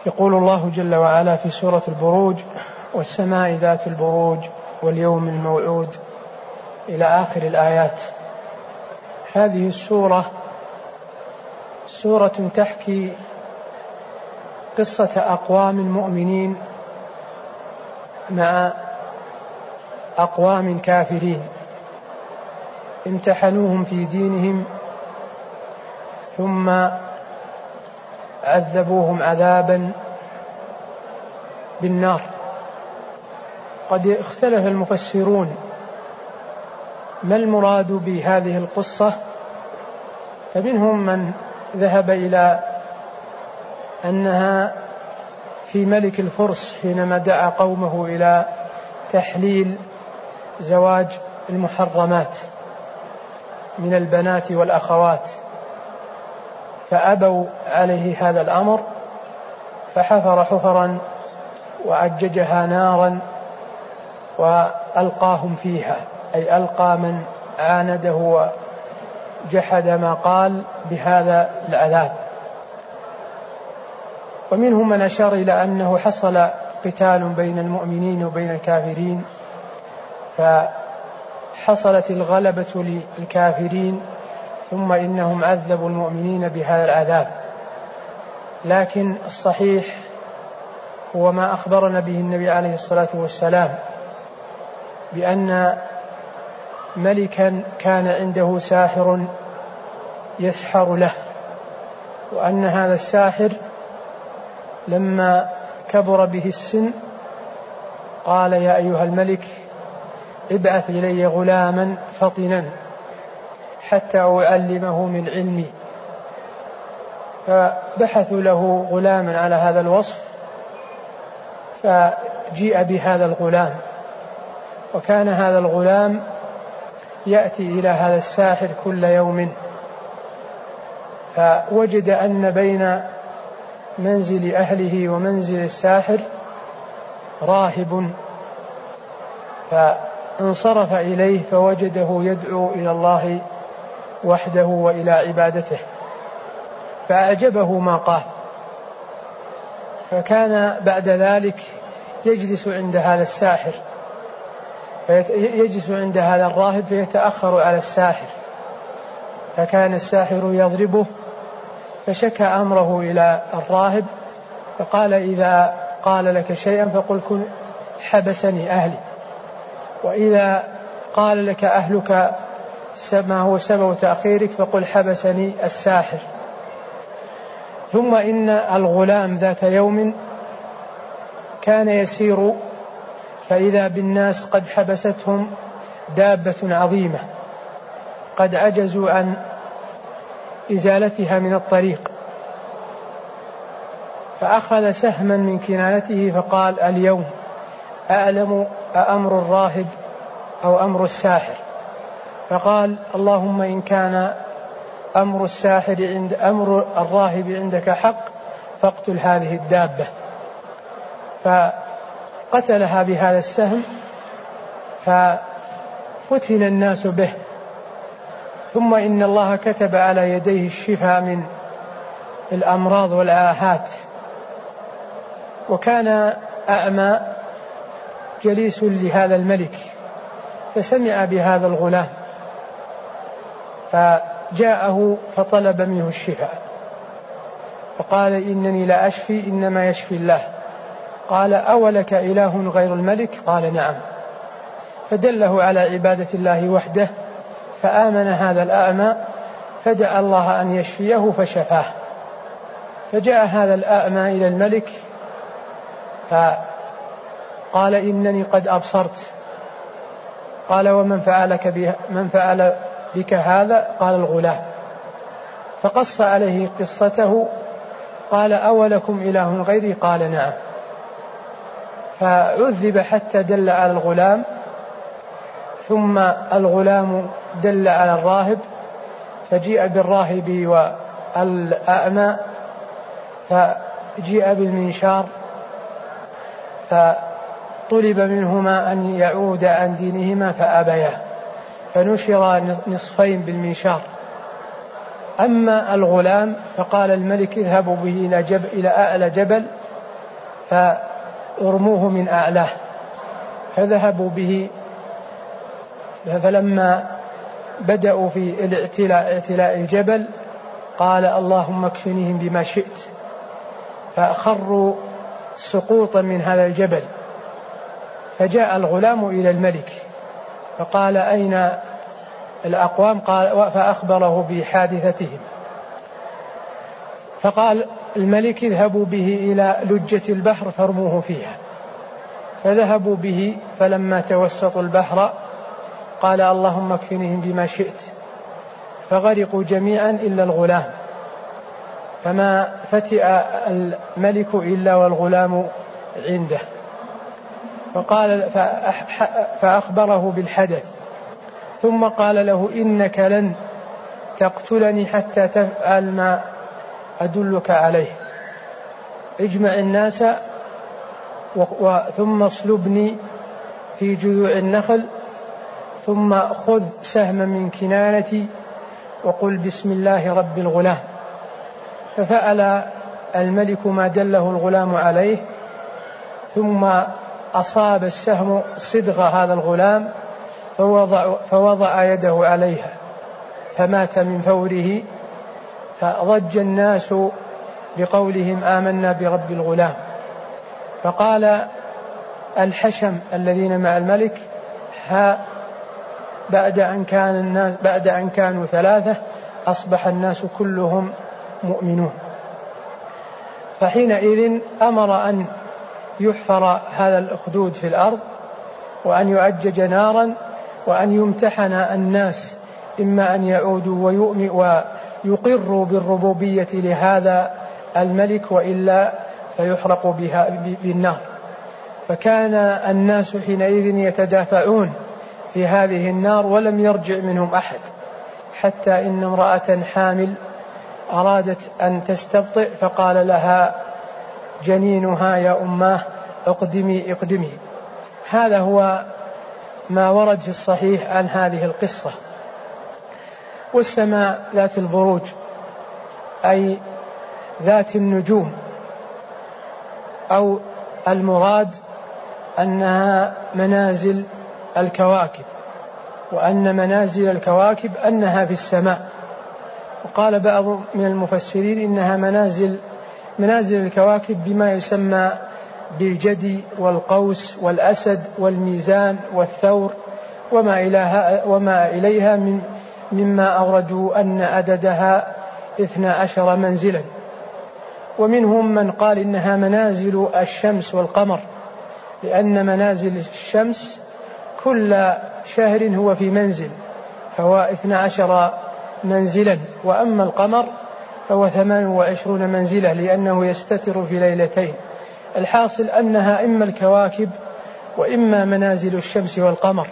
يقول الله جل وعلا في سورة البروج: والسماء ذات البروج واليوم الموعود، إلى آخر الآيات. هذه السورة سورة تحكي قصة أقوام مؤمنين مع أقوام كافرين امتحنوهم في دينهم ثم عذبوهم عذابا بالنار. قد اختلف المفسرون ما المراد بهذه القصة، فمنهم من ذهب إلى أنها في ملك الفرس حينما دعا قومه إلى تحليل زواج المحرمات من البنات والأخوات، فأبوا عليه هذا الأمر، فحفر حفرا وأججها نارا وألقاهم فيها، أي ألقى من عانده وجحد ما قال بهذا العذاب. ومنهم من أشار إلى أنه حصل قتال بين المؤمنين وبين الكافرين، فحصلت الغلبة للكافرين ثم إنهم عذبوا المؤمنين بهذا العذاب. لكن الصحيح هو ما أخبرنا به النبي عليه الصلاة والسلام، بأن ملكا كان عنده ساحر يسحر له، وأن هذا الساحر لما كبر به السن قال: يا أيها الملك ابعث إلي غلاما فطنا حتى أعلمه من علمي. فبحثوا له غلاما على هذا الوصف، فجيء بهذا الغلام، وكان هذا الغلام يأتي إلى هذا الساحر كل يوم، فوجد أن بين منزل أهله ومنزل الساحر راهب، فانصرف إليه فوجده يدعو إلى الله وحده وإلى عبادته، فأعجبه ما قال، فكان بعد ذلك يجلس عند هذا الساحر، يجلس عند هذا الراهب فيتأخر على الساحر، فكان الساحر يضربه، فشكى أمره إلى الراهب فقال: إذا قال لك شيئا فقل كن حبسني أهلي، وإذا قال لك أهلك ما هو سبب تأخيرك فقل حبسني الساحر. ثم إن الغلام ذات يوم كان يسير فإذا بالناس قد حبستهم دابة عظيمة قد عجزوا عن إزالتها من الطريق، فأخذ سهما من كنانته فقال: اليوم أعلم أأمر الراهب أو أمر الساحر؟ فقال: اللهم إن كان أمر الراهب عندك حق فاقتل هذه الدابة. فقتلها بهذا السهم، ففتن الناس به. ثم إن الله كتب على يديه الشفاء من الأمراض والآهات. وكان أعمى جليس لهذا الملك فسمع بهذا الغلام فجاءه فطلب منه الشفاء، فقال: إنني لا أشفي إنما يشفي الله. قال: أولك إله غير الملك؟ قال: نعم. فدله على عبادة الله وحده، فآمن هذا الأعمى فدعا الله أن يشفيه فشفاه. فجاء هذا الأعمى إلى الملك فقال: إنني قد أبصرت. قال: ومن فعل بك هذا؟ قال: الغلام. فقص عليه قصته. قال: أولكم إله غيري؟ قال: نعم. فعذب حتى دل على الغلام، ثم الغلام دل على الراهب، فجيء بالراهب والأعمى، فجيء بالمنشار، فطلب منهما أن يعود عن دينهما فأبيا، فنشر نصفين بالمنشار. أما الغلام فقال الملك: اذهبوا به إلى أعلى جبل فارموه من أعلاه. فذهبوا به، فلما بدأوا في اعتلاء الجبل قال اللهم اكفنيهم بما شئت، فأخروا سقوطا من هذا الجبل. فجاء الغلام إلى الملك فقال أين الأقوام؟ قال فأخبره بحادثتهم. فقال الملك اذهبوا به إلى لجة البحر فارموه فيها. فذهبوا به، فلما توسطوا البحر قال اللهم اكفنيهم بما شئت، فغرقوا جميعا إلا الغلام، فما فتئ الملك إلا والغلام عنده. فأخبره بالحدث، ثم قال له إنك لن تقتلني حتى تفعل ما أدلك عليه، اجمع الناس ثم اصلبني في جذوع النخل، ثم خذ سهما من كنانتي وقل بسم الله رب الغلام. ففعل الملك ما دله الغلام عليه، ثم أصاب السهم صدغ هذا الغلام فوضع يده عليها فمات من فوره. فضج الناس بقولهم آمنا برب الغلام. فقال الحشم الذين مع الملك بعد أن كانوا 3 أصبح الناس كلهم مؤمنون. فحينئذ أمر أن يحفر هذا الأخدود في الأرض، وأن يؤجج نارا، وأن يمتحن الناس إما أن يعودوا ويقروا بالربوبية لهذا الملك، وإلا فيحرقوا بالنار. فكان الناس حينئذ يتدافعون في هذه النار ولم يرجع منهم أحد، حتى إن امرأة حامل أرادت أن تستبطئ فقال لها جنينها يا أماه اقدمي. هذا هو ما ورد في الصحيح عن هذه القصة. والسماء ذات البروج أي ذات النجوم، أو المراد أنها منازل الكواكب، وأن منازل الكواكب أنها في السماء. وقال بعض من المفسرين إنها منازل الكواكب بما يسمى بالجدي والقوس والأسد والميزان والثور وما إليها مما أوردوا أن عددها 12 منزلا. ومنهم من قال إنها منازل الشمس والقمر، لأن منازل الشمس كل شهر هو في منزل، فهو 12 منزلا، وأما القمر فهو 28 منزلة، لأنه يستتر في ليلتين. الحاصل أنها إما الكواكب وإما منازل الشمس والقمر.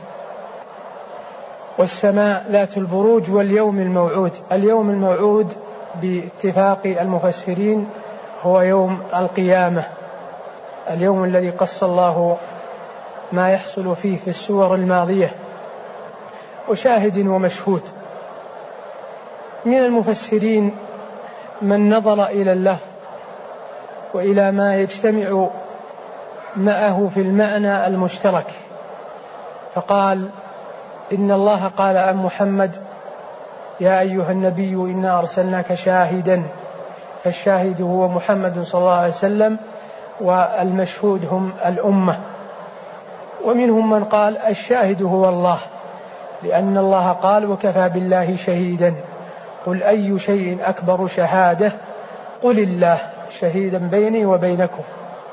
والسماء ذات البروج واليوم الموعود. اليوم الموعود باتفاق المفسرين هو يوم القيامة، اليوم الذي قص الله ما يحصل فيه في السور الماضية، وشاهد ومشهود. من المفسرين من نظر إلى اللفظ وإلى ما يجتمع معه في المعنى المشترك، فقال إن الله قال عن محمد يا أيها النبي إنا أرسلناك شاهدا، فالشاهد هو محمد صلى الله عليه وسلم، والمشهود هم الأمة. ومنهم من قال الشاهد هو الله، لأن الله قال وكفى بالله شهيدا، قل أي شيء أكبر شهادة، قل الله شهيدا بيني وبينكم.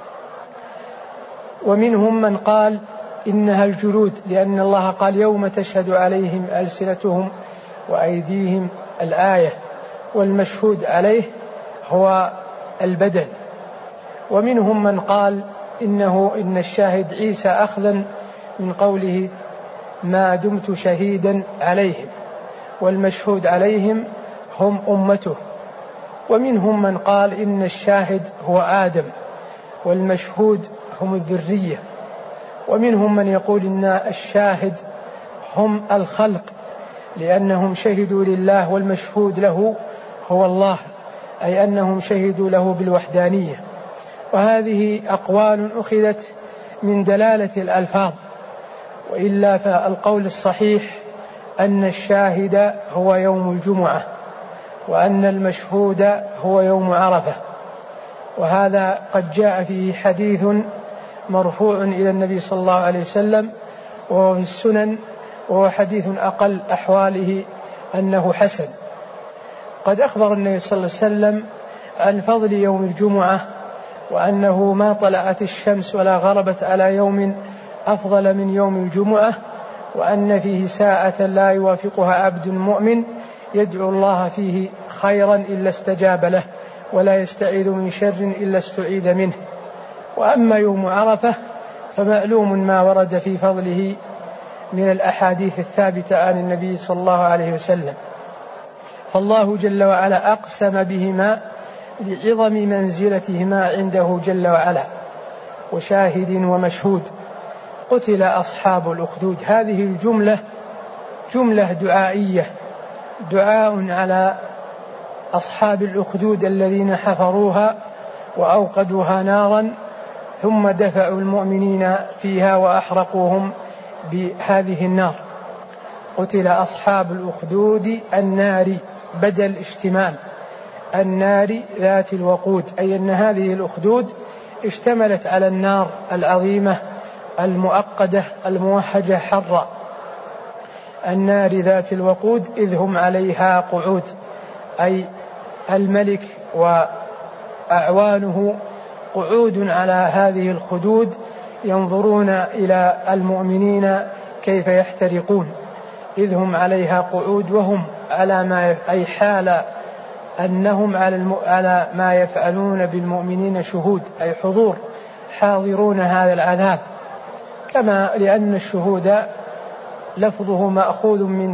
ومنهم من قال إنها الجلود، لأن الله قال يوم تشهد عليهم ألسنتهم وأيديهم الآية، والمشهود عليه هو البدن. ومنهم من قال إن الشاهد عيسى، أخذا من قوله ما دمت شهيدا عليهم، والمشهود عليهم هم أمته. ومنهم من قال إن الشاهد هو آدم، والمشهود هم الذرية. ومنهم من يقول إن الشاهد هم الخلق، لأنهم شهدوا لله، والمشهود له هو الله، أي أنهم شهدوا له بالوحدانية. وهذه أقوال أخذت من دلالة الألفاظ، وإلا فالقول الصحيح أن الشاهد هو يوم الجمعة، وأن المشهود هو يوم عرفة. وهذا قد جاء فيه حديث مرفوع إلى النبي صلى الله عليه وسلم وهو في السنن، وهو حديث أقل أحواله أنه حسن. قد أخبر النبي صلى الله عليه وسلم عن فضل يوم الجمعة، وأنه ما طلعت الشمس ولا غربت على يوم أفضل من يوم الجمعة، وأن فيه ساعة لا يوافقها عبد مؤمن يدعو الله فيه خيرا إلا استجاب له، ولا يستعيذ من شر إلا استعيذ منه. وأما يوم عرفة فمعلوم ما ورد في فضله من الأحاديث الثابتة عن النبي صلى الله عليه وسلم، فالله جل وعلا أقسم بهما لعظم منزلتهما عنده جل وعلا. وشاهد ومشهود. قتل أصحاب الأخدود. هذه الجملة جملة دعائية، دعاء على أصحاب الأخدود الذين حفروها وأوقدوها نارا ثم دفعوا المؤمنين فيها وأحرقوهم بهذه النار. قتل أصحاب الأخدود النار بدل اشتمال، النار ذات الوقود، أي أن هذه الأخدود اشتملت على النار العظيمة المؤقدة الموهجة حرا، النار ذات الوقود إذ هم عليها قعود، أي الملك وأعوانه قعود على هذه الخدود ينظرون إلى المؤمنين كيف يحترقون، إذ هم عليها قعود وهم على ما أي حال أنهم على ما يفعلون بالمؤمنين شهود، أي حضور، حاضرون هذا العذاب. كما لأن الشهود لفظه مأخوذ من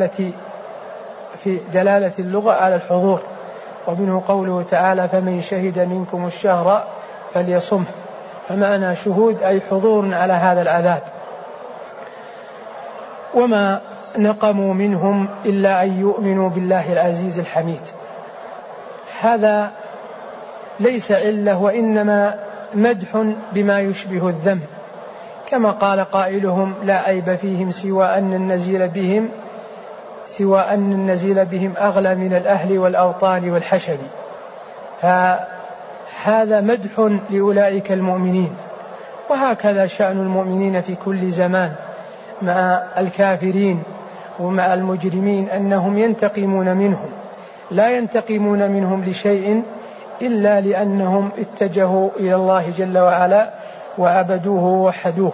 دلالة اللغة على الحضور، ومنه قوله تعالى فمن شهد منكم الشهر فليصمه، فمعنى شهود أي حضور على هذا العذاب. وما نقموا منهم إلا أن يؤمنوا بالله العزيز الحميد. هذا ليس علة، وإنما مدح بما يشبه الذم، كما قال قائلهم لا عيب فيهم سوى أن النزيل بهم أغلى من الأهل والأوطان والحشد. فهذا مدح لأولئك المؤمنين. وهكذا شأن المؤمنين في كل زمان مع الكافرين ومع المجرمين، أنهم ينتقمون منهم، لا ينتقمون منهم لشيء إلا لأنهم اتجهوا إلى الله جل وعلا وعبدوه ووحدوه.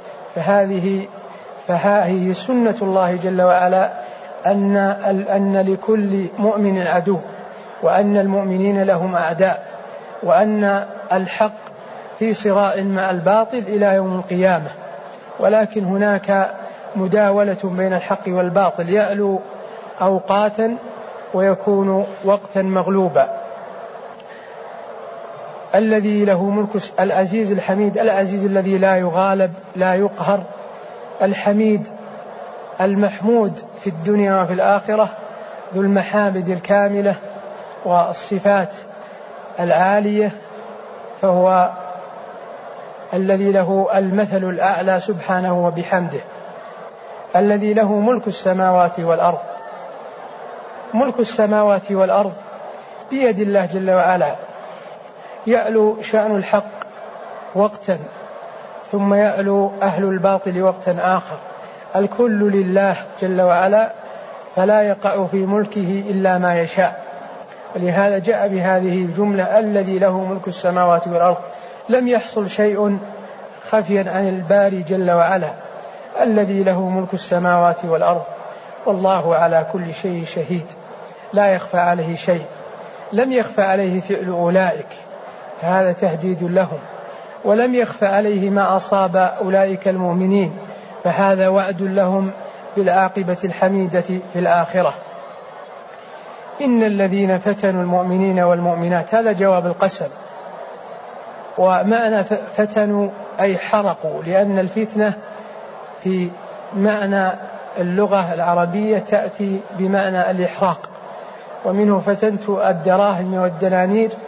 فهذه سنة الله جل وعلا أن لكل مؤمن عدو، وأن المؤمنين لهم أعداء، وأن الحق في صراع مع الباطل إلى يوم القيامة. ولكن هناك مداولة بين الحق والباطل، يألو أوقاتا ويكون وقتا مغلوبا. الذي له ملك العزيز الحميد، العزيز الذي لا يغالب لا يقهر، الحميد المحمود في الدنيا وفي الآخرة، ذو المحامد الكاملة والصفات العالية، فهو الذي له المثل الأعلى سبحانه وبحمده، الذي له ملك السماوات والأرض. ملك السماوات والأرض بيد الله جل وعلا، يألو شأن الحق وقتا ثم يألو أهل الباطل وقتا آخر. الكل لله جل وعلا، فلا يقع في ملكه إلا ما يشاء. ولهذا جاء بهذه الجملة الذي له ملك السماوات والأرض. لم يحصل شيء خفيا عن الباري جل وعلا، الذي له ملك السماوات والأرض، والله على كل شيء شهيد، لا يخفى عليه شيء. لم يخفى عليه فعل أولئك، فهذا تهديد لهم، ولم يخفى عليه ما أصاب أولئك المؤمنين، فهذا وعد لهم بالعاقبة الحميدة في الآخرة. إن الذين فتنوا المؤمنين والمؤمنات، هذا جواب القسم. ومعنى فتنوا أي حرقوا، لأن الفتنة في معنى اللغة العربية تأتي بمعنى الإحراق، ومنه فتنت الدراهم والدنانير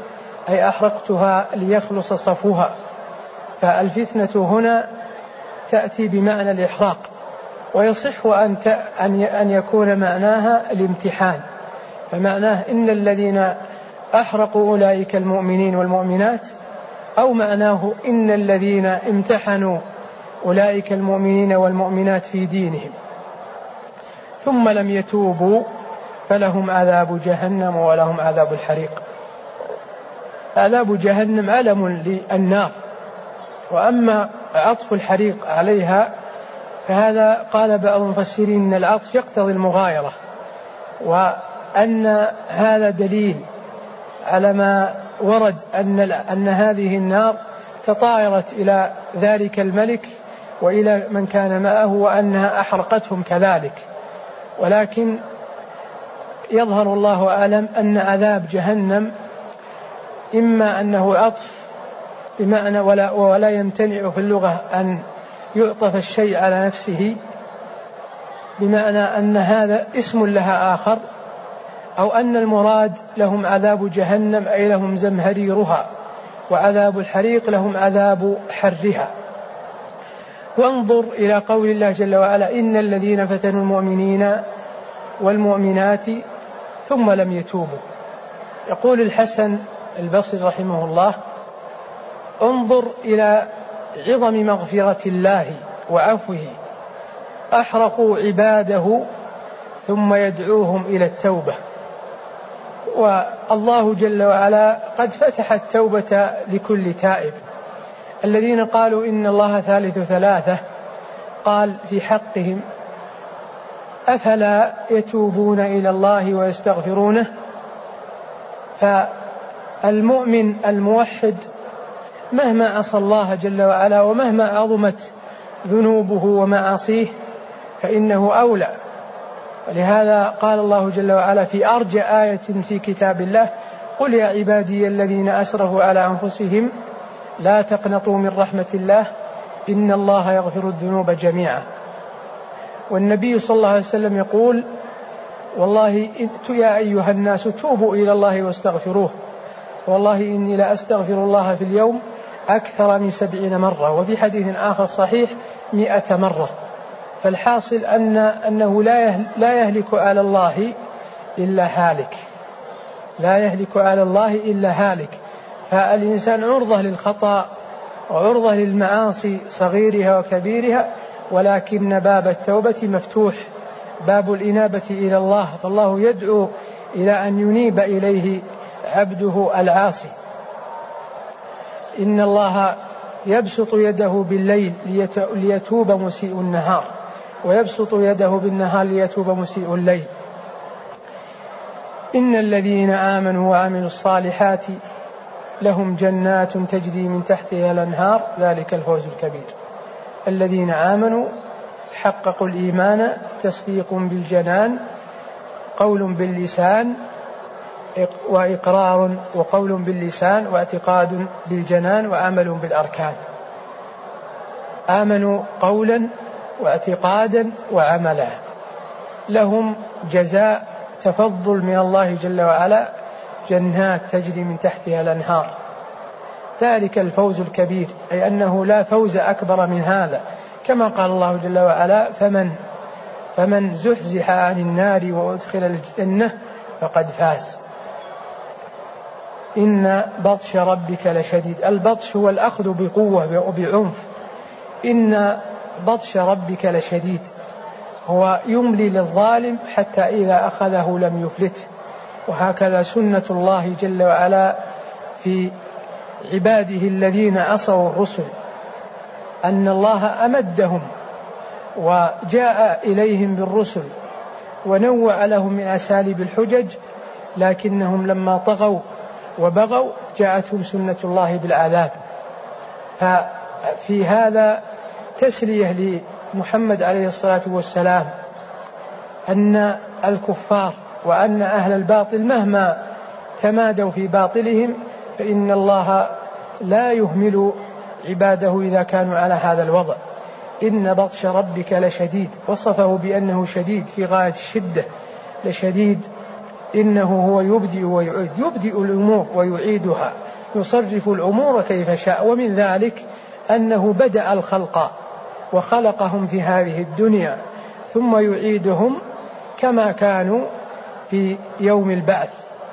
أي أحرقتها ليخلص صفوها. فالفتنة هنا تأتي بمعنى الإحراق، ويصح أن يكون معناها الامتحان، فمعناه إن الذين أحرقوا أولئك المؤمنين والمؤمنات، أو معناه إن الذين امتحنوا أولئك المؤمنين والمؤمنات في دينهم ثم لم يتوبوا فلهم عذاب جهنم ولهم عذاب الحريق. عذاب جهنم علم للنار، وأما عطف الحريق عليها فهذا قال بعض المفسرين أن العطف يقتضي المغايرة، وأن هذا دليل على ما ورد أن هذه النار تطايرت إلى ذلك الملك وإلى من كان معه وأنها أحرقتهم كذلك. ولكن يظهر الله أعلم أن عذاب جهنم إما أنه عطف بمعنى ولا يمتنع في اللغة أن يعطف الشيء على نفسه، بمعنى أن هذا اسم لها آخر، أو أن المراد لهم عذاب جهنم أي لهم زمهريرها، وعذاب الحريق لهم عذاب حرها. وانظر إلى قول الله جل وعلا إن الذين فتنوا المؤمنين والمؤمنات ثم لم يتوبوا. يقول الحسن البصري رحمه الله انظر إلى عظم مغفرة الله وعفوه، أحرقوا عباده ثم يدعوهم إلى التوبة. والله جل وعلا قد فتح التوبة لكل تائب. الذين قالوا إن الله ثالث ثلاثة قال في حقهم أفلا يتوبون إلى الله ويستغفرونه. فالمؤمن الموحد مهما عصى الله جل وعلا ومهما عظمت ذنوبه ومعاصيه فإنه أولى. ولهذا قال الله جل وعلا في أرجى آية في كتاب الله قل يا عبادي الذين أسرفوا على أنفسهم لا تقنطوا من رحمة الله إن الله يغفر الذنوب جميعا. والنبي صلى الله عليه وسلم يقول والله يا أيها الناس توبوا إلى الله واستغفروه، والله إني لا أستغفر الله في اليوم أكثر من 70 مرة، وفي حديث آخر صحيح 100 مرة. فالحاصل أنه لا يهلك على الله إلا هالك، لا يهلك على الله إلا هالك. فالإنسان عرضة للخطأ وعرضة للمعاصي صغيرها وكبيرها، ولكن باب التوبة مفتوح، باب الإنابة إلى الله، فالله يدعو إلى أن ينيب إليه عبده العاصي. إن الله يبسط يده بالليل ليتوب مسيء النهار، ويبسط يده بالنهار ليتوب مسيء الليل. إن الذين آمنوا وعملوا الصالحات لهم جنات تجري من تحتها الأنهار ذلك الفوز الكبير. الذين آمنوا حققوا الإيمان تصديق بالجنان، قول باللسان وإقرار، وقول باللسان واعتقاد بالجنان وعمل بالأركان. آمنوا قولا واعتقادا وعملا، لهم جزاء تفضل من الله جل وعلا جنات تجري من تحتها الأنهار ذلك الفوز الكبير، أي أنه لا فوز أكبر من هذا، كما قال الله جل وعلا فمن زحزح عن النار وأدخل الجنة فقد فاز. إن بطش ربك لشديد. البطش هو الأخذ بقوة وبعنف. إن بطش ربك لشديد، هو يملي للظالم حتى إذا أخذه لم يفلته. وهكذا سنة الله جل وعلا في عباده الذين عصوا الرسل، أن الله أمدهم وجاء إليهم بالرسل ونوع لهم من أساليب الحجج، لكنهم لما طغوا وبغوا جاءتهم سنة الله بالعذاب. ففي هذا تسلية لمحمد عليه الصلاة والسلام أن الكفار وأن أهل الباطل مهما تمادوا في باطلهم فإن الله لا يهمل عباده إذا كانوا على هذا الوضع. إن بطش ربك لشديد، وصفه بأنه شديد في غاية الشدة، لشديد إنه هو يبدئ ويعيد، يبدئ الأمور ويعيدها، يصرف الأمور كيف شاء. ومن ذلك أنه بدأ الخلق وخلقهم في هذه الدنيا ثم يعيدهم كما كانوا في يوم البعث.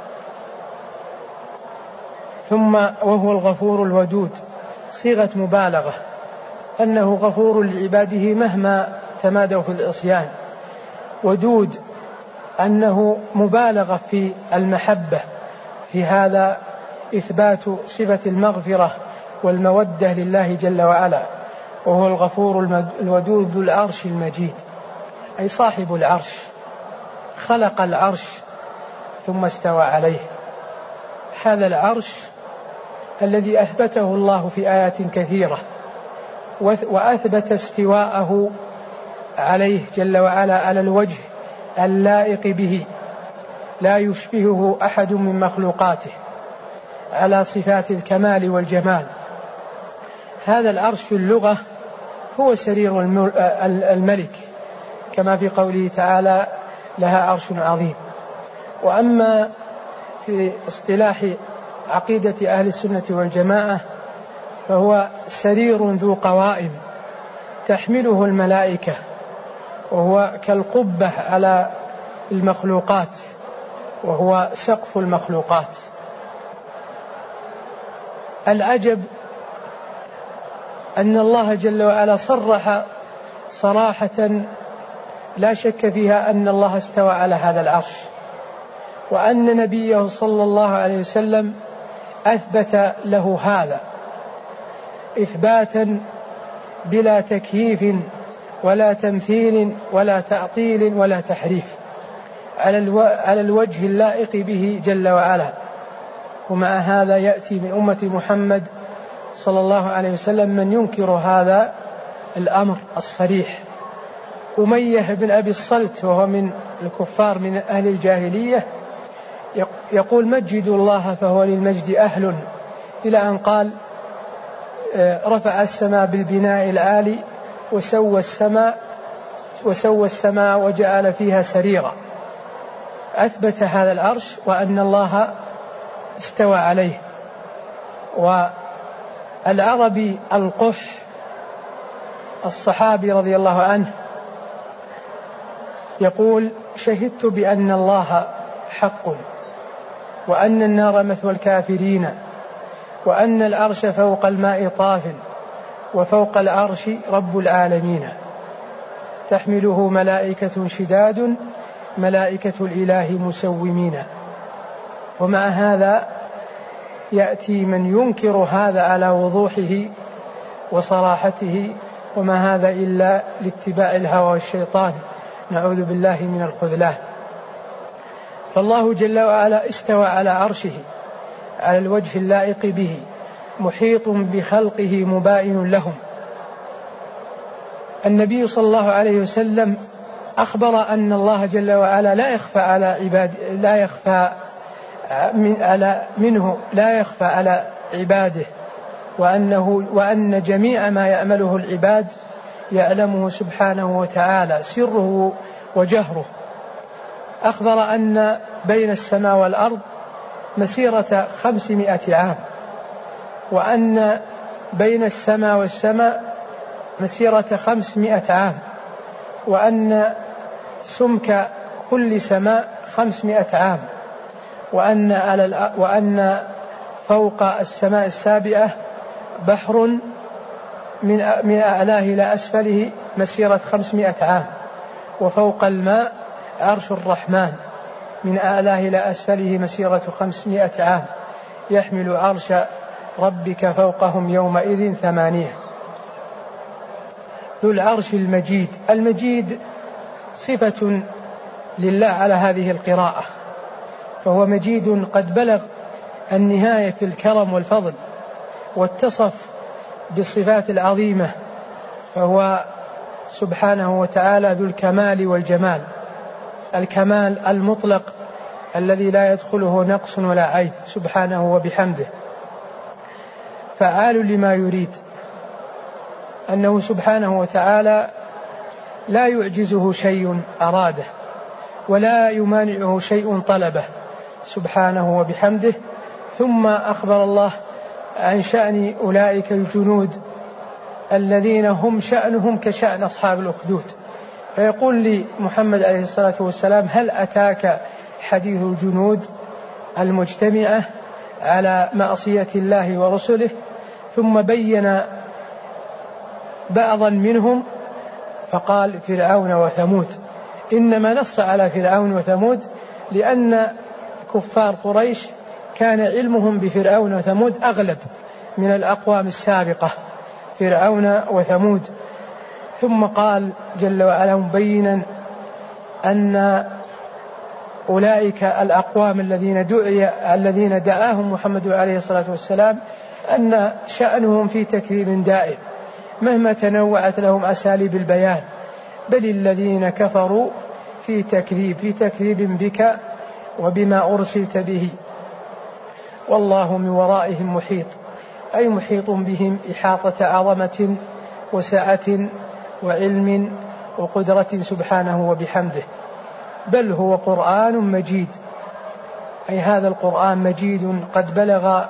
ثم وهو الغفور الودود، صيغة مبالغة، أنه غفور لعباده مهما تمادوا في العصيان. ودود أنه مبالغة في المحبة، في هذا إثبات صفة المغفرة والمودة لله جل وعلا. وهو الغفور الودود ذو العرش المجيد، أي صاحب العرش، خلق العرش ثم استوى عليه. هذا العرش الذي أثبته الله في آيات كثيرة، وأثبت استواءه عليه جل وعلا على الوجه اللائق به، لا يشبهه أحد من مخلوقاته، على صفات الكمال والجمال. هذا العرش في اللغة هو سرير الملك، كما في قوله تعالى لها عرش عظيم. وأما في اصطلاح عقيدة أهل السنة والجماعة فهو سرير ذو قوائم تحمله الملائكة، وهو كالقبة على المخلوقات، وهو سقف المخلوقات. العجب أن الله جل وعلا صرح صراحة لا شك فيها أن الله استوى على هذا العرش، وأن نبيه صلى الله عليه وسلم أثبت له هذا إثباتا بلا تكييف ولا تمثيل ولا تعطيل ولا تحريف، على الوجه اللائق به جل وعلا. ومع هذا يأتي من أمة محمد صلى الله عليه وسلم من ينكر هذا الأمر الصريح. أمية بن أبي الصلت وهو من الكفار من أهل الجاهلية يقول مجدوا الله فهو للمجد أهل، إلى أن قال رفع السماء بالبناء العالي وسوى السماء وجعل فيها سريرا. أثبت هذا العرش وأن الله استوى عليه. والعربي القح الصحابي رضي الله عنه يقول شهدت بأن الله حق، وأن النار مثوى الكافرين، وأن العرش فوق الماء طاف، وفوق العرش رب العالمين، تحمله ملائكة شداد، ملائكة الإله مسومين. ومع هذا يأتي من ينكر هذا على وضوحه وصراحته، وما هذا إلا لاتباع الهوى والشيطان، نعوذ بالله من الخذلان. فالله جل وعلا استوى على عرشه على الوجه اللائق به، محيط بخلقه مباين لهم. النبي صلى الله عليه وسلم أخبر أن الله جل وعلا لا يخفى على عباده، لا يخفى على عباده، وأن جميع ما يعمله العباد يعلمه سبحانه وتعالى سره وجهره. أخبر أن بين السماء والأرض مسيرة 500 عام، وأن بين السماء والسماء مسيرة 500 عام، وأن سمك كل سماء 500 عام، وأن فوق السماء السابعة بحر من أعلاه إلى أسفله مسيرة 500 عام، وفوق الماء عرش الرحمن من أعلاه إلى أسفله مسيرة 500 عام، يحمل عرش ربك فوقهم يومئذ 8. ذو العرش المجيد. المجيد صفة لله على هذه القراءة، فهو مجيد قد بلغ النهاية في الكرم والفضل، واتصف بالصفات العظيمة، فهو سبحانه وتعالى ذو الكمال والجمال، الكمال المطلق الذي لا يدخله نقص ولا عيب سبحانه وبحمده، فعال لما يريد، أنه سبحانه وتعالى لا يعجزه شيء أراده، ولا يمانعه شيء طلبه سبحانه وبحمده. ثم أخبر الله عن شأن أولئك الجنود الذين هم شأنهم كشأن أصحاب الأخدود، فيقول لي محمد عليه الصلاة والسلام: هل أتاك حديث الجنود المجتمعة على معصية الله ورسله؟ ثم بين بعضا منهم فقال: فرعون وثمود. إنما نص على فرعون وثمود لأن كفار قريش كان علمهم بفرعون وثمود أغلب من الأقوام السابقة، فرعون وثمود. ثم قال جل وعلا مبينا أن أولئك الأقوام الذين دعاهم محمد عليه الصلاة والسلام أن شأنهم في تكذيب دائم مهما تنوعت لهم أساليب البيان، بل الذين كفروا في تكذيب بك وبما أرسلت به، والله من ورائهم محيط، أي محيط بهم إحاطة عظمة وسعة وعلم وقدرة سبحانه وبحمده. بل هو قرآن مجيد، أي هذا القرآن مجيد قد بلغ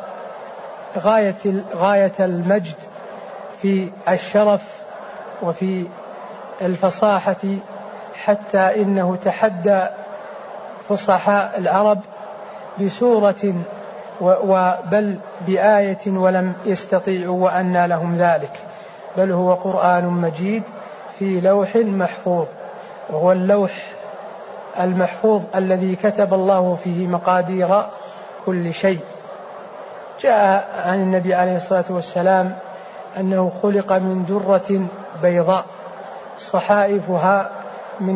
غاية المجد في الشرف وفي الفصاحة، حتى إنه تحدى فصحاء العرب بسورة بل بآية ولم يستطيعوا وأنى لهم ذلك. بل هو قرآن مجيد في لوح محفوظ، وهو اللوح المحفوظ الذي كتب الله فيه مقادير كل شيء. جاء عن النبي عليه الصلاة والسلام أنه خلق من درة بيضاء صحائفها من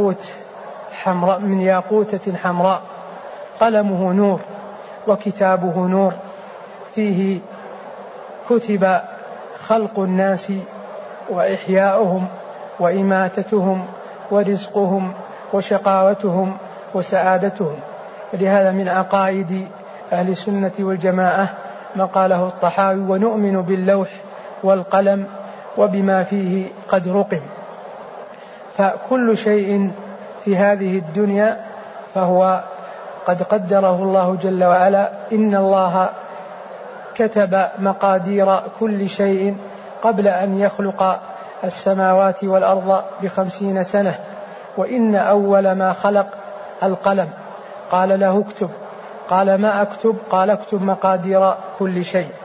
ياقوتة حمراء، قلمه نور وكتابه نور، فيه كتب خلق الناس وإحياؤهم وإماتتهم ورزقهم وشقاوتهم وسعادتهم. لهذا من عقائد أهل السنة والجماعة ما قاله الطحاوي: ونؤمن باللوح والقلم وبما فيه قد رقم. فكل شيء في هذه الدنيا فهو قد قدره الله جل وعلا. إن الله كتب مقادير كل شيء قبل أن يخلق السماوات والأرض ب50 سنة. وإن أول ما خلق القلم، قال له اكتب، قال ما أكتب؟ قال اكتب مقادير كل شيء.